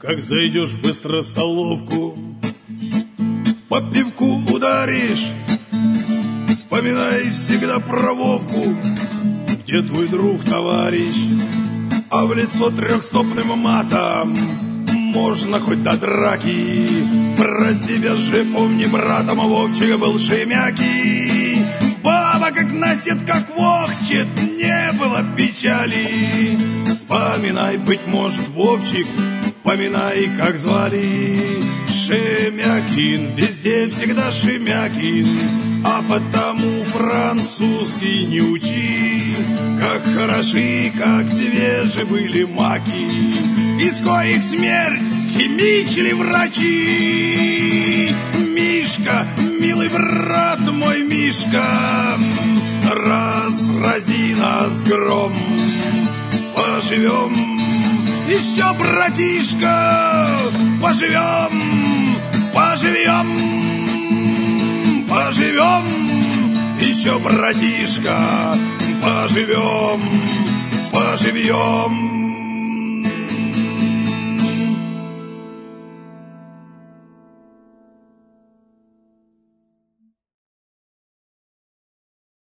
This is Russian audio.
Как зайдешь в быстростоловку, по пивку ударишь, вспоминай всегда про Вовку. Где твой друг, товарищ? А в лицо трехстопным матом можно хоть до драки. Про себя же помни, братом, а Вовчик был шемякий. Баба как настит, как вохчет, не было печали. Вспоминай, быть может, Вовчик, поминай, как звали. Шемякин, везде всегда Шемякин, а потому французский не учи. Как хороши, как свежи были маки, из коих смерть схимичили врачи. Мишка, милый брат мой Мишка, разрази нас гром, поживем еще, братишка, поживем, поживем, поживем еще, братишка, поживем, поживем.